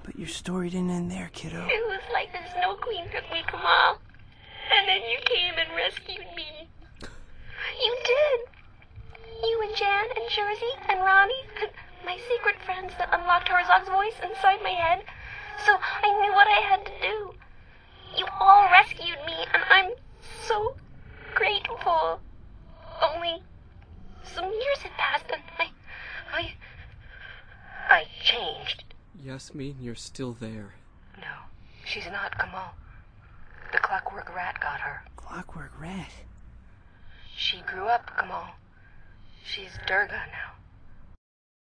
But your story didn't end there, kiddo. It was like the Snow Queen took me, Kamal. And then you came and rescued me. You did. You and Jan and Jersey and Ronnie and my secret friends that unlocked Herzog's voice inside my head. So I knew what I had to do. You all rescued me, and I'm so grateful. Only some years had passed, and I changed. Yasmin, you're still there. No, she's not, Kamal. The Clockwork Rat got her. Clockwork Rat? She grew up, Kamal. She's Durga now.